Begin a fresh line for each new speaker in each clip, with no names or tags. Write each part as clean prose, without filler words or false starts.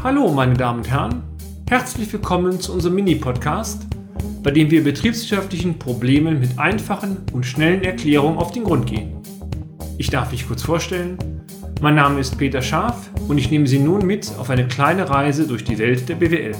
Hallo meine Damen und Herren, herzlich willkommen zu unserem Mini-Podcast, bei dem wir betriebswirtschaftlichen Problemen mit einfachen und schnellen Erklärungen auf den Grund gehen. Ich darf mich kurz vorstellen, mein Name ist Peter Scharf und ich nehme Sie nun mit auf eine kleine Reise durch die Welt der BWL.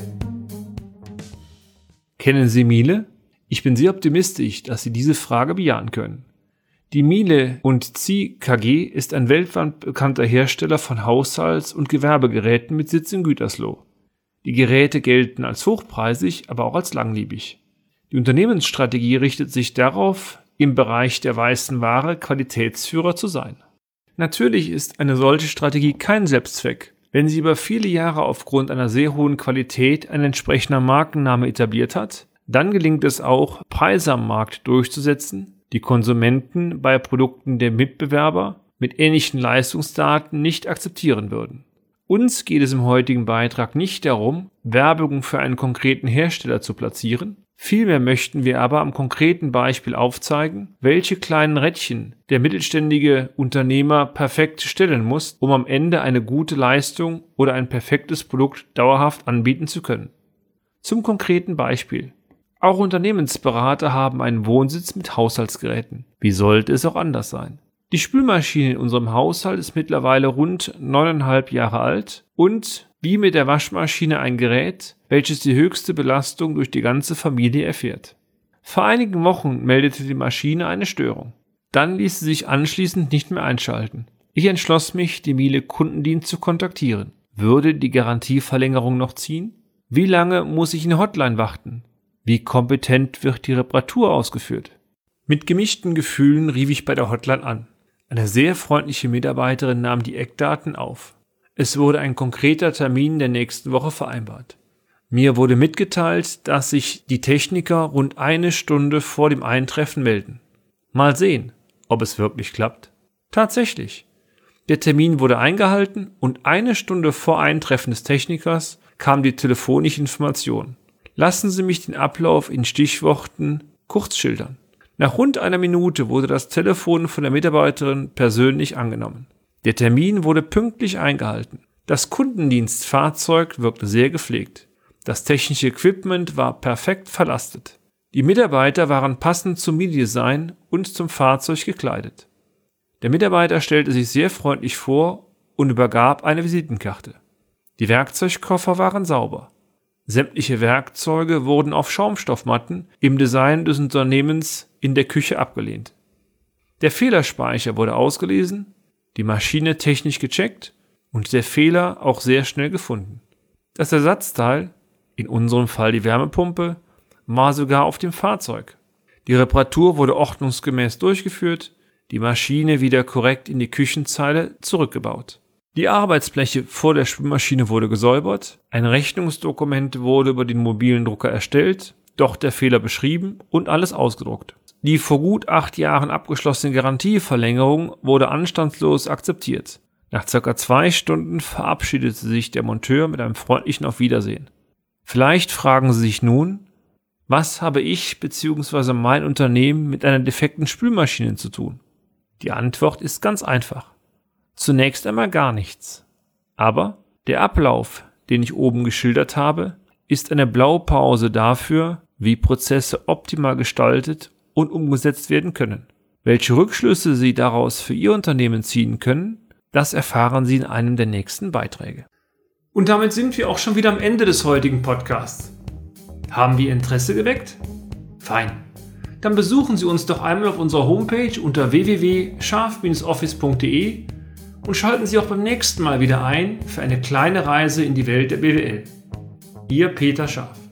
Kennen Sie Miele? Ich bin sehr optimistisch, dass Sie diese Frage bejahen können. Die Miele & Cie KG ist ein weltweit bekannter Hersteller von Haushalts- und Gewerbegeräten mit Sitz in Gütersloh. Die Geräte gelten als hochpreisig, aber auch als langlebig. Die Unternehmensstrategie richtet sich darauf, im Bereich der weißen Ware Qualitätsführer zu sein. Natürlich ist eine solche Strategie kein Selbstzweck. Wenn sie über viele Jahre aufgrund einer sehr hohen Qualität ein entsprechender Markenname etabliert hat, dann gelingt es auch, Preise am Markt durchzusetzen, die Konsumenten bei Produkten der Mitbewerber mit ähnlichen Leistungsdaten nicht akzeptieren würden. Uns geht es im heutigen Beitrag nicht darum, Werbung für einen konkreten Hersteller zu platzieren. Vielmehr möchten wir aber am konkreten Beispiel aufzeigen, welche kleinen Rädchen der mittelständige Unternehmer perfekt stellen muss, um am Ende eine gute Leistung oder ein perfektes Produkt dauerhaft anbieten zu können. Zum konkreten Beispiel. Auch Unternehmensberater haben einen Wohnsitz mit Haushaltsgeräten. Wie sollte es auch anders sein? Die Spülmaschine in unserem Haushalt ist mittlerweile rund 9,5 Jahre alt und wie mit der Waschmaschine ein Gerät, welches die höchste Belastung durch die ganze Familie erfährt. Vor einigen Wochen meldete die Maschine eine Störung. Dann ließ sie sich anschließend nicht mehr einschalten. Ich entschloss mich, die Miele Kundendienst zu kontaktieren. Würde die Garantieverlängerung noch ziehen? Wie lange muss ich in der Hotline warten? Wie kompetent wird die Reparatur ausgeführt? Mit gemischten Gefühlen rief ich bei der Hotline an. Eine sehr freundliche Mitarbeiterin nahm die Eckdaten auf. Es wurde ein konkreter Termin der nächsten Woche vereinbart. Mir wurde mitgeteilt, dass sich die Techniker rund 1 Stunde vor dem Eintreffen melden. Mal sehen, ob es wirklich klappt. Tatsächlich. Der Termin wurde eingehalten und 1 Stunde vor Eintreffen des Technikers kam die telefonische Information. Lassen Sie mich den Ablauf in Stichworten kurz schildern. Nach rund 1 Minute wurde das Telefon von der Mitarbeiterin persönlich angenommen. Der Termin wurde pünktlich eingehalten. Das Kundendienstfahrzeug wirkte sehr gepflegt. Das technische Equipment war perfekt verlastet. Die Mitarbeiter waren passend zum Mini-Design und zum Fahrzeug gekleidet. Der Mitarbeiter stellte sich sehr freundlich vor und übergab eine Visitenkarte. Die Werkzeugkoffer waren sauber. Sämtliche Werkzeuge wurden auf Schaumstoffmatten im Design des Unternehmens in der Küche abgelehnt. Der Fehlerspeicher wurde ausgelesen, die Maschine technisch gecheckt und der Fehler auch sehr schnell gefunden. Das Ersatzteil, in unserem Fall die Wärmepumpe, war sogar auf dem Fahrzeug. Die Reparatur wurde ordnungsgemäß durchgeführt, die Maschine wieder korrekt in die Küchenzeile zurückgebaut. Die Arbeitsfläche vor der Spülmaschine wurde gesäubert, ein Rechnungsdokument wurde über den mobilen Drucker erstellt, dort der Fehler beschrieben und alles ausgedruckt. Die vor gut 8 Jahren abgeschlossene Garantieverlängerung wurde anstandslos akzeptiert. Nach ca. 2 Stunden verabschiedete sich der Monteur mit einem freundlichen Auf Wiedersehen. Vielleicht fragen Sie sich nun, was habe ich bzw. mein Unternehmen mit einer defekten Spülmaschine zu tun? Die Antwort ist ganz einfach. Zunächst einmal gar nichts. Aber der Ablauf, den ich oben geschildert habe, ist eine Blaupause dafür, wie Prozesse optimal gestaltet und umgesetzt werden können. Welche Rückschlüsse Sie daraus für Ihr Unternehmen ziehen können, das erfahren Sie in einem der nächsten Beiträge. Und damit sind wir auch schon wieder am Ende des heutigen Podcasts. Haben wir Interesse geweckt? Fein. Dann besuchen Sie uns doch einmal auf unserer Homepage unter www.scharf-office.de und schalten Sie auch beim nächsten Mal wieder ein für eine kleine Reise in die Welt der BWL. Ihr Peter Scharf.